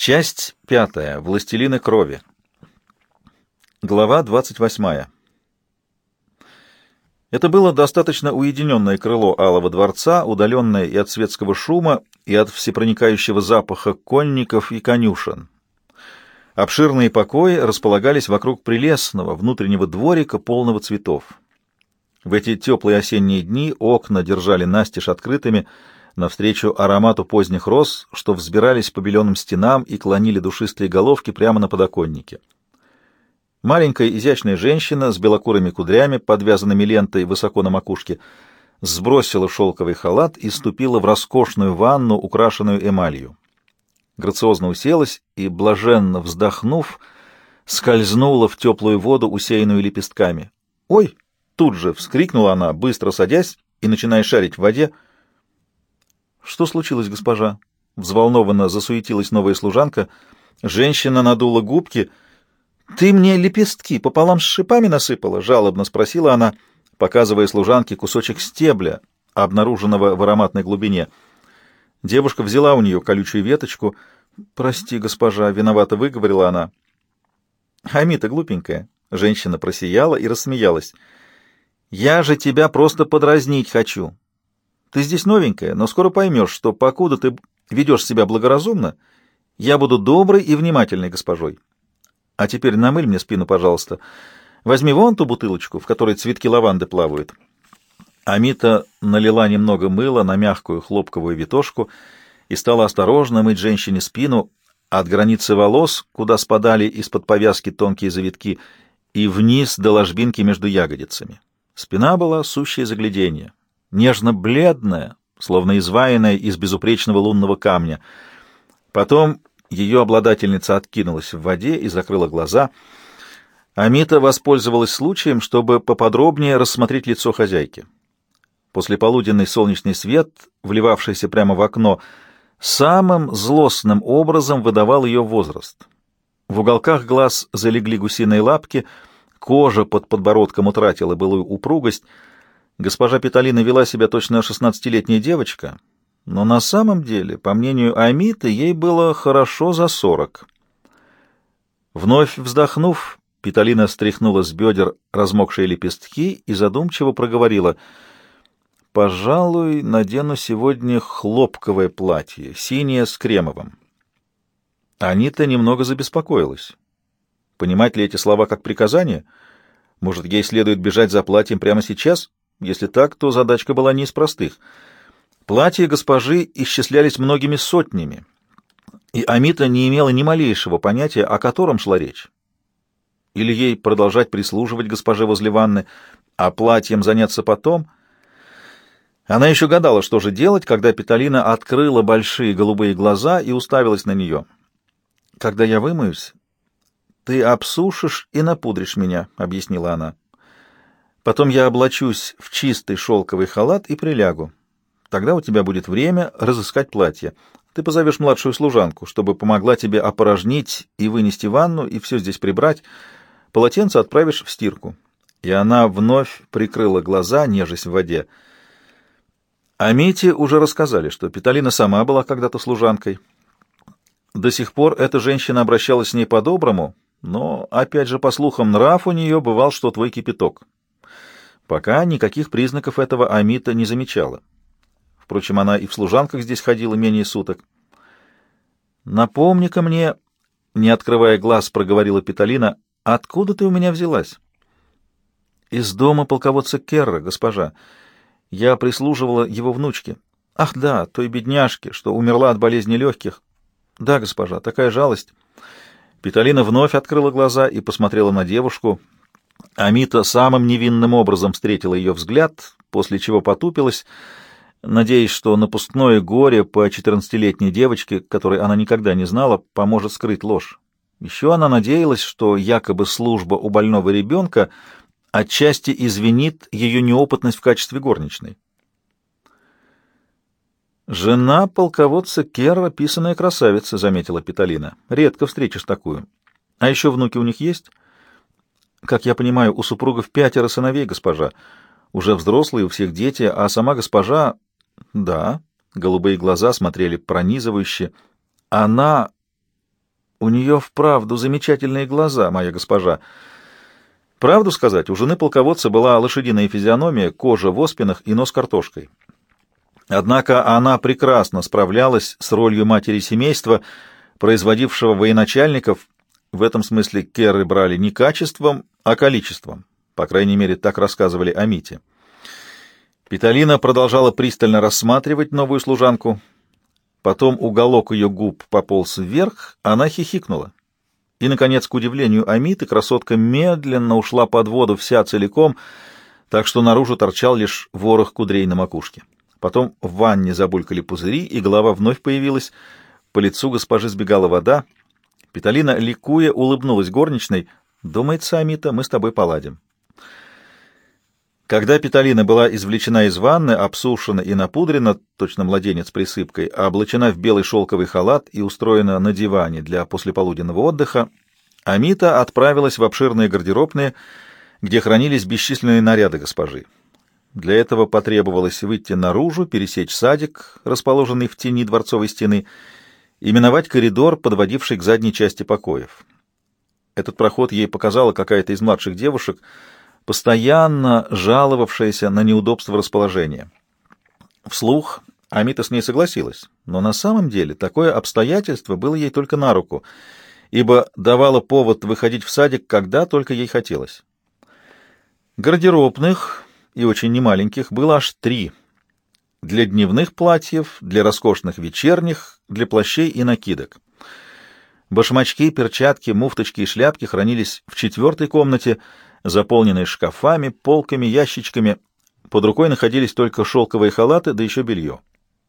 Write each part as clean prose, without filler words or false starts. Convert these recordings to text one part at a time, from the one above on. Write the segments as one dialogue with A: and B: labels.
A: Часть 5. Властелины крови. Глава 28. Это было достаточно уединенное крыло Алого дворца, удаленное и от светского шума, и от всепроникающего запаха конников и конюшен. Обширные покои располагались вокруг прелестного внутреннего дворика, полного цветов. В эти теплые осенние дни окна держали настежь открытыми, навстречу аромату поздних роз, что взбирались по беленым стенам и клонили душистые головки прямо на подоконнике. Маленькая изящная женщина с белокурыми кудрями, подвязанными лентой высоко на макушке, сбросила шелковый халат и ступила в роскошную ванну, украшенную эмалью. Грациозно уселась и, блаженно вздохнув, скользнула в теплую воду, усеянную лепестками. «Ой!» — тут же вскрикнула она, быстро садясь и начиная шарить в воде. «Что случилось, госпожа?» — взволнованно засуетилась новая служанка. Женщина надула губки. «Ты мне лепестки пополам с шипами насыпала?» — жалобно спросила она, показывая служанке кусочек стебля, обнаруженного в ароматной глубине. Девушка взяла у нее колючую веточку. «Прости, госпожа», — виновато выговорила она. «Амита глупенькая». Женщина просияла и рассмеялась. «Я же тебя просто подразнить хочу. Ты здесь новенькая, но скоро поймешь, что покуда ты ведешь себя благоразумно, я буду доброй и внимательной госпожой. А теперь намыль мне спину, пожалуйста. Возьми вон ту бутылочку, в которой цветки лаванды плавают». Амита налила немного мыла на мягкую хлопковую витошку и стала осторожно мыть женщине спину от границы волос, куда спадали из-под повязки тонкие завитки, и вниз до ложбинки между ягодицами. Спина была сущее загляденье, нежно-бледная, словно изваянная из безупречного лунного камня. Потом ее обладательница откинулась в воде и закрыла глаза. Амита воспользовалась случаем, чтобы поподробнее рассмотреть лицо хозяйки. Послеполуденный солнечный свет, вливавшийся прямо в окно, самым злостным образом выдавал ее возраст. В уголках глаз залегли гусиные лапки, кожа под подбородком утратила былую упругость. Госпожа Петалина вела себя точно 16-летняя девочка, но на самом деле, по мнению Амиты, ей было хорошо за 40. Вновь вздохнув, Петалина стряхнула с бедер размокшие лепестки и задумчиво проговорила: «Пожалуй, надену сегодня хлопковое платье, синее с кремовым». Анита немного забеспокоилась. Понимать ли эти слова как приказание? Может, ей следует бежать за платьем прямо сейчас? Если так, то задачка была не из простых. Платья госпожи исчислялись многими сотнями, и Амита не имела ни малейшего понятия, о котором шла речь. Или ей продолжать прислуживать госпоже возле ванны, а платьем заняться потом? Она еще гадала, что же делать, когда Петалина открыла большие голубые глаза и уставилась на нее. «Когда я вымоюсь, ты обсушишь и напудришь меня», — объяснила она. «Потом я облачусь в чистый шелковый халат и прилягу. Тогда у тебя будет время разыскать платье. Ты позовешь младшую служанку, чтобы помогла тебе опорожнить и вынести ванну, и все здесь прибрать. Полотенце отправишь в стирку». И она вновь прикрыла глаза, нежась в воде. Амите уже рассказали, что Петалина сама была когда-то служанкой. До сих пор эта женщина обращалась с ней по-доброму, но, опять же, по слухам, нрав у нее бывал, что твой кипяток. Пока никаких признаков этого Амита не замечала. Впрочем, она и в служанках здесь ходила менее суток. «Напомни-ка мне», — не открывая глаз, проговорила Петалина, — «откуда ты у меня взялась?» «Из дома полководца Керра, госпожа. Я прислуживала его внучке». «Ах да, той бедняжке, что умерла от болезни легких». «Да, госпожа, такая жалость». Петалина вновь открыла глаза и посмотрела на девушку. Амита самым невинным образом встретила ее взгляд, после чего потупилась, надеясь, что напускное горе по 14-летней девочке, которой она никогда не знала, поможет скрыть ложь. Еще она надеялась, что якобы служба у больного ребенка отчасти извинит ее неопытность в качестве горничной. «Жена полководца Керра — писаная красавица», — заметила Петалина. «Редко встретишь такую. А еще внуки у них есть?» «Как я понимаю, у супругов 5 сыновей, госпожа. Уже взрослые, у всех дети, а сама госпожа...» «Да». Голубые глаза смотрели пронизывающе. «Она У нее вправду замечательные глаза, моя госпожа. Правду сказать, у жены полководца была лошадиная физиономия, кожа в оспинах и нос картошкой. Однако она прекрасно справлялась с ролью матери семейства, производившего военачальников. В этом смысле керы брали не качеством, а количеством. По крайней мере, так рассказывали о Мите. Питалина продолжала пристально рассматривать новую служанку. Потом уголок ее губ пополз вверх, она хихикнула. И, наконец, к удивлению Амиты, красотка медленно ушла под воду вся целиком, так что наружу торчал лишь ворох кудрей на макушке. Потом в ванне забулькали пузыри, и голова вновь появилась. По лицу госпожи сбегала вода. Питалина, ликуя, улыбнулась горничной. «Думается, Амита, мы с тобой поладим». Когда Питалина была извлечена из ванны, обсушена и напудрена, точно младенец присыпкой, а облачена в белый шелковый халат и устроена на диване для послеполуденного отдыха, Амита отправилась в обширные гардеробные, где хранились бесчисленные наряды госпожи. Для этого потребовалось выйти наружу, пересечь садик, расположенный в тени дворцовой стены, и миновать коридор, подводивший к задней части покоев. Этот проход ей показала какая-то из младших девушек, постоянно жаловавшаяся на неудобство расположения. Вслух Амита с ней согласилась, но на самом деле такое обстоятельство было ей только на руку, ибо давало повод выходить в садик, когда только ей хотелось. Гардеробных, и очень немаленьких, было аж 3. Для дневных платьев, для роскошных вечерних, для плащей и накидок. Башмачки, перчатки, муфточки и шляпки хранились в 4-й комнате, заполненные шкафами, полками, ящичками. Под рукой находились только шелковые халаты, да еще белье.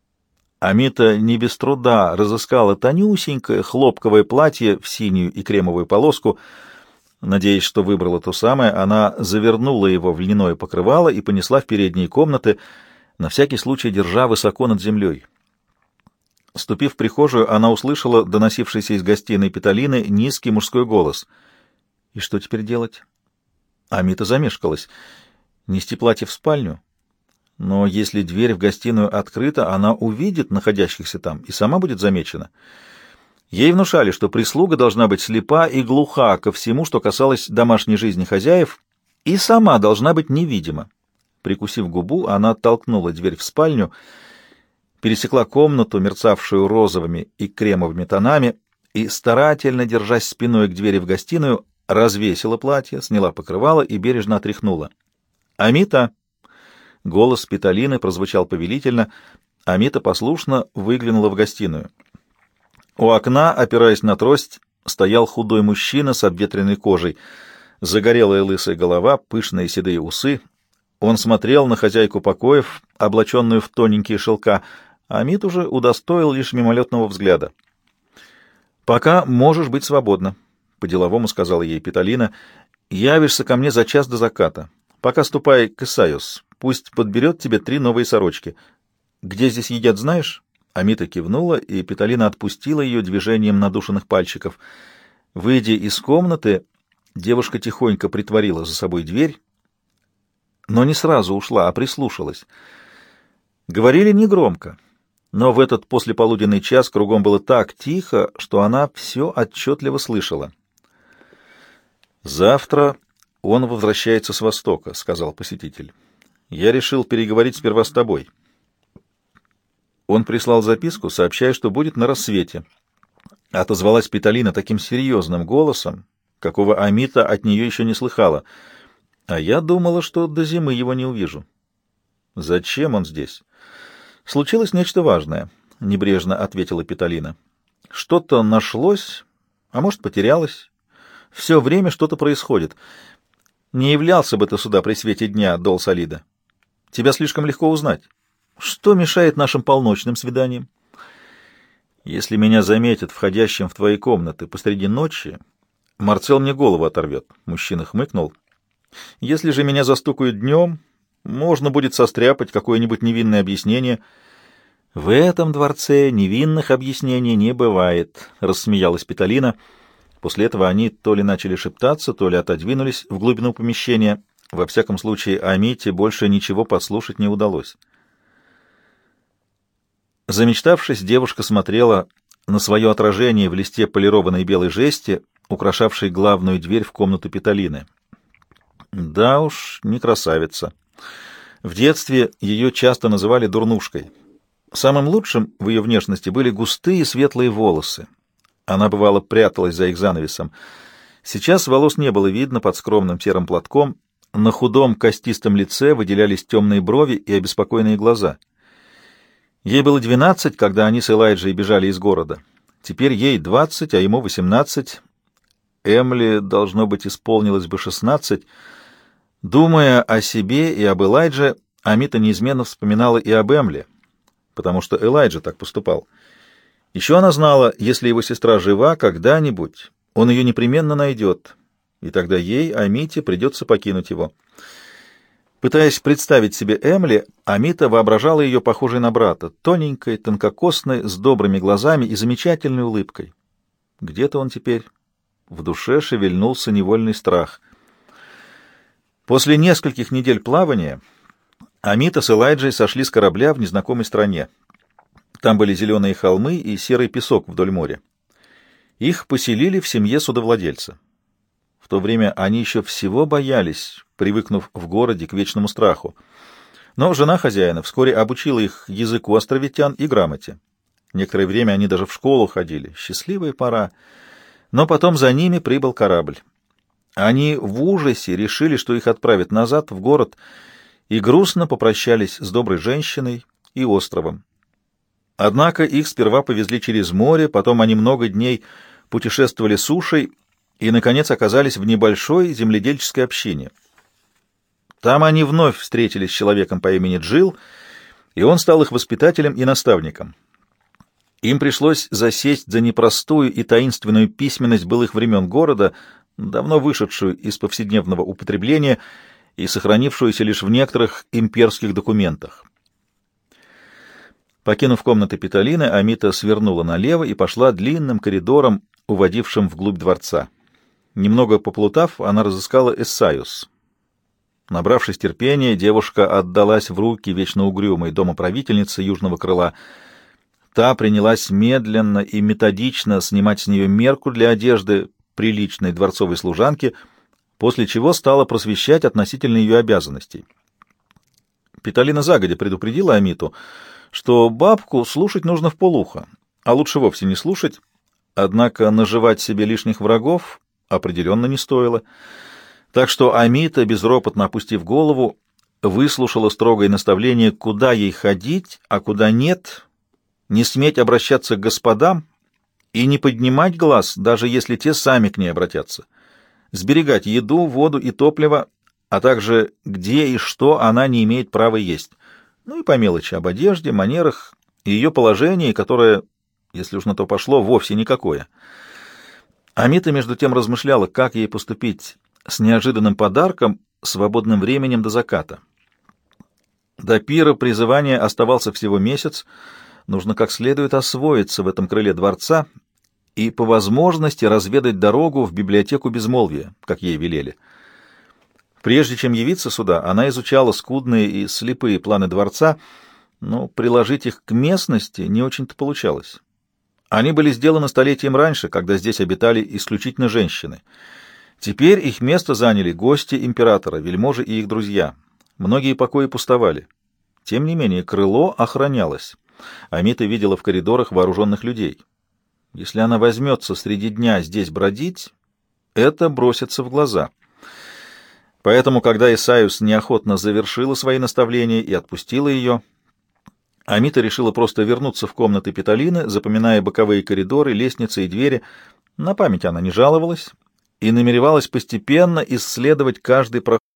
A: Амита не без труда разыскала тонюсенькое хлопковое платье в синюю и кремовую полоску. Надеясь, что выбрала то самое, она завернула его в льняное покрывало и понесла в передние комнаты, на всякий случай держа высоко над землей. Ступив в прихожую, она услышала доносившийся из гостиной Питалины низкий мужской голос. И что теперь делать? Амита замешкалась. Нести платье в спальню? Но если дверь в гостиную открыта, она увидит находящихся там и сама будет замечена. Ей внушали, что прислуга должна быть слепа и глуха ко всему, что касалось домашней жизни хозяев, и сама должна быть невидима. Прикусив губу, она оттолкнула дверь в спальню, пересекла комнату, мерцавшую розовыми и кремовыми тонами, и, старательно держась спиной к двери в гостиную, развесила платье, сняла покрывало и бережно отряхнула. «Амита!» Голос Питалины прозвучал повелительно. Амита послушно выглянула в гостиную. У окна, опираясь на трость, стоял худой мужчина с обветренной кожей, загорелая лысая голова, пышные седые усы. Он смотрел на хозяйку покоев, облаченную в тоненькие шелка. Амит уже удостоил лишь мимолетного взгляда. «Пока можешь быть свободна», — по-деловому сказала ей Питалина. «Явишься ко мне за час до заката. Пока ступай к Исайос. Пусть подберет тебе 3 новые сорочки. Где здесь едят, знаешь?» Амита кивнула, и Питалина отпустила ее движением надушенных пальчиков. Выйдя из комнаты, девушка тихонько притворила за собой дверь, но не сразу ушла, а прислушалась. Говорили негромко, но в этот послеполуденный час кругом было так тихо, что она все отчетливо слышала. «Завтра он возвращается с Востока», — сказал посетитель. «Я решил переговорить сперва с тобой». Он прислал записку, сообщая, что будет на рассвете. Отозвалась Питалина таким серьезным голосом, какого Амита от нее еще не слыхала. А я думала, что до зимы его не увижу. Зачем он здесь? Случилось нечто важное, — небрежно ответила Питалина. Что-то нашлось, а может, потерялось. Все время что-то происходит. Не являлся бы ты сюда при свете дня, Дол Солида. Тебя слишком легко узнать. Что мешает нашим полночным свиданиям? Если меня заметят входящим в твои комнаты посреди ночи, Марцел мне голову оторвет. Мужчина хмыкнул. Если же меня застукают днем, можно будет состряпать какое-нибудь невинное объяснение. В этом дворце невинных объяснений не бывает, рассмеялась Питалина. После этого они то ли начали шептаться, то ли отодвинулись в глубину помещения. Во всяком случае, Амите больше ничего подслушать не удалось. Замечтавшись, девушка смотрела на свое отражение в листе полированной белой жести, украшавшей главную дверь в комнату Петалины. Да уж, не красавица. В детстве ее часто называли дурнушкой. Самым лучшим в ее внешности были густые светлые волосы. Она, бывало, пряталась за их занавесом. Сейчас волос не было видно под скромным серым платком. На худом костистом лице выделялись темные брови и обеспокоенные глаза. Ей было 12, когда они с Элайджей бежали из города. Теперь ей 20, а ему 18. Эмли, должно быть, исполнилось бы 16. Думая о себе и об Элайдже, Амита неизменно вспоминала и об Эмли, потому что Элайджа так поступал. Еще она знала, если его сестра жива, когда-нибудь он ее непременно найдет, и тогда ей, Амите, придется покинуть его. Пытаясь представить себе Эмли, Амита воображала ее похожей на брата, тоненькой, тонкокосной, с добрыми глазами и замечательной улыбкой. Где-то он теперь. В душе шевельнулся невольный страх. После нескольких недель плавания Амита с Элайджей сошли с корабля в незнакомой стране. Там были зеленые холмы и серый песок вдоль моря. Их поселили в семье судовладельца. В то время они еще всего боялись, привыкнув в городе к вечному страху. Но жена хозяина вскоре обучила их языку островитян и грамоте. Некоторое время они даже в школу ходили. Счастливая пора. Но потом за ними прибыл корабль. Они в ужасе решили, что их отправят назад в город, и грустно попрощались с доброй женщиной и островом. Однако их сперва повезли через море, потом они много дней путешествовали сушей и, наконец, оказались в небольшой земледельческой общине. Там они вновь встретились с человеком по имени Джилл, и он стал их воспитателем и наставником. Им пришлось засесть за непростую и таинственную письменность былых времен города, давно вышедшую из повседневного употребления и сохранившуюся лишь в некоторых имперских документах. Покинув комнаты Петалины, Амита свернула налево и пошла длинным коридором, уводившим вглубь дворца. Немного поплутав, она разыскала Эссайус. Набравшись терпения, девушка отдалась в руки вечно угрюмой домоправительницы южного крыла. Та принялась медленно и методично снимать с нее мерку для одежды приличной дворцовой служанки, после чего стала просвещать относительно ее обязанностей. Петалина загодя предупредила Амиту, что бабку слушать нужно вполуха, а лучше вовсе не слушать, однако наживать себе лишних врагов определенно не стоило. Так что Амита, безропотно опустив голову, выслушала строгое наставление, куда ей ходить, а куда нет, не сметь обращаться к господам и не поднимать глаз, даже если те сами к ней обратятся, сберегать еду, воду и топливо, а также где и что она не имеет права есть. Ну и по мелочи об одежде, манерах и ее положении, которое, если уж на то пошло, вовсе никакое. Амита между тем размышляла, как ей поступить с неожиданным подарком, свободным временем до заката. До пира призывания оставался всего месяц, нужно как следует освоиться в этом крыле дворца и по возможности разведать дорогу в библиотеку безмолвия, как ей велели. Прежде чем явиться сюда, она изучала скудные и слепые планы дворца, но приложить их к местности не очень-то получалось. Они были сделаны столетием раньше, когда здесь обитали исключительно женщины. Теперь их место заняли гости императора, вельможи и их друзья. Многие покои пустовали. Тем не менее, крыло охранялось. Амита видела в коридорах вооруженных людей. Если она возьмется среди дня здесь бродить, это бросится в глаза. Поэтому, когда Эссайус неохотно завершила свои наставления и отпустила ее, Амита решила просто вернуться в комнаты Петалины, запоминая боковые коридоры, лестницы и двери. На память она не жаловалась и намеревалась постепенно исследовать каждый проход.